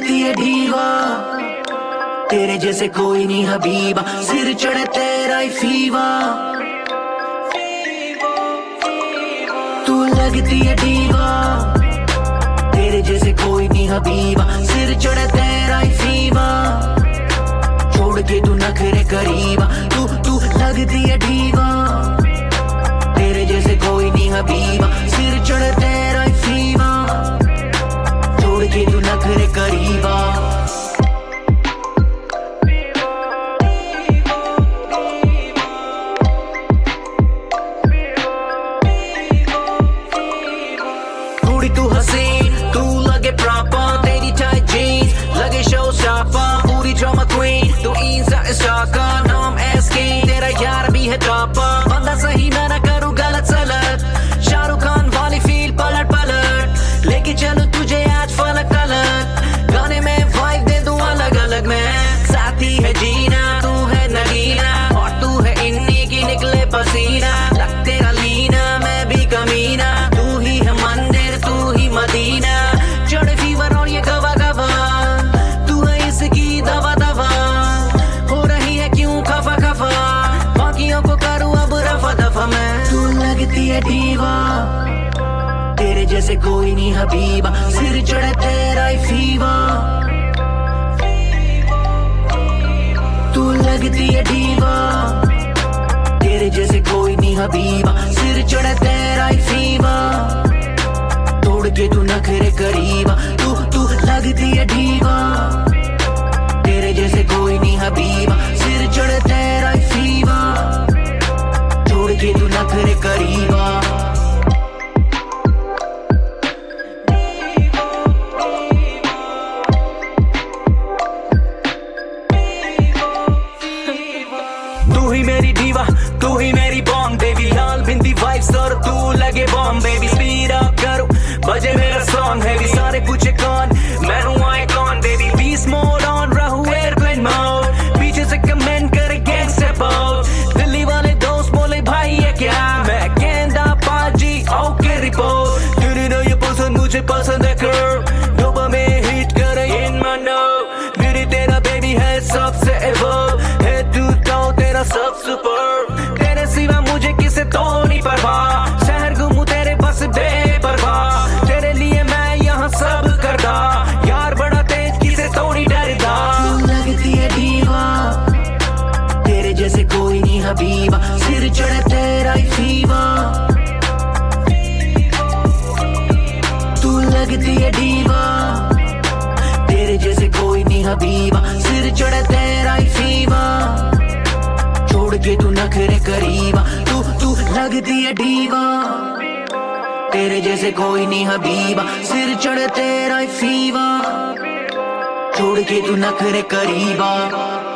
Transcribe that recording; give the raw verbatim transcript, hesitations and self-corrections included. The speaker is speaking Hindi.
लगती है ढीवा, तेरे जैसे कोई नहीं हबीबा, सिर चढ़े तेरा ही फीवा। तू लगती है ढीवा, तेरे जैसे कोई नहीं हबीबा, सिर चढ़े तेरा ही फीवा। छोड़ के तू नखरे करीबा, तू तू लगती है ढीवा, तेरे जैसे कोई नहीं हबीबा, सिर चढ़े तेरा ही फीवा। छोड़ के तू नखरे करीबा। थोड़ी तू हसीन, तू लगे प्रॉपर, तेरी टाइट जीन्स लगे शो स्टॉपर। पूरी ड्रामा क्वीन, तू इंस्टा स्टॉकर, नाम एसके, तेरा यार भी है टॉपर। बंदा सही मैं ना करूँ गलत सलत, शाहरुख खान वाली फील पलट पलट, लेके चलूं तुझे आज फलक तलक। गाने में वाइब दे दूं अलग अलग, मैं साथी है जीना, तू है नगीना, और तू है इन्हीं की निकले पसीना। लग तेरा लीना, मैं भी कमीना, तू ही है मंदिर, तू ही मदीना। चढ़े फीवर और ये गवा गवा, तू है इसकी दवा दवा। हो रही है क्यों खफा खफा, बाकियों को करूँ अब रफा दफा मैं। तू लगती है ढीवा, तेरे जैसे कोई नहीं हबीबा, सिर चढ़े तेरा ही फीवा। तू लगती है ढीवा, तेरे जैसे कोई नहीं हबीबा, सिर चढ़े तेरा ही फीवा। तोड़ के तू नखरे करीबा, तू तू लगती है ढीवा, तेरे जैसे कोई नहीं हबीबा, सिर चढ़े तेरा ही फीवा। तोड़ के तू नखरे करीबा। तू ही मेरी दीवा, तू ही मेरी बॉम्ब बेबी, लाल बिंदी वाइब्स और तू लगे बॉम्ब बेबी। स्पीड अप करो, बजे मेरा सॉन्ग हैवी, सारे पूछे कौन, मैं हूँ icon baby. Beast mode on रहूं एयरप्लेन मोड, पीछे से कमेंट करे गैंगस्टर बोल। दिल्ली वाले दोस्त बोले भाई ये क्या, मैं गेंदा पाजी ओके रिपोर्ट। तेरी ना ये पसंद मुझे पसंद है कर, डोबा में हिट करे इन मानो। तेरी तेरा बेबी है सबसे एवो, है तू तो तेरा सब सुपर। तेरे सिवा मुझे किसे तो नहीं परवाह, शहर घूमूं तेरे बस बेपरवाह। तेरे लिए मैं यहाँ सब करदा, यार बड़ा तेज किसे तो नहीं डरदा। तू लगती है ढीवा, तेरे जैसे कोई नहीं हबीबा, सिर चढ़े तेरा ही फीवा। तू लगती है ढीवा, तेरे जैसे कोई नहीं हबीबा, सिर चढ़े तेरा ही फीवा। छोड़ के तू नखरे करीबा, तू तू लगती है ढीवा, तेरे जैसे कोई नहीं हबीबा, सिर चढ़े तेरा ही फीवा। छोड़ के तू नखरे करीबा।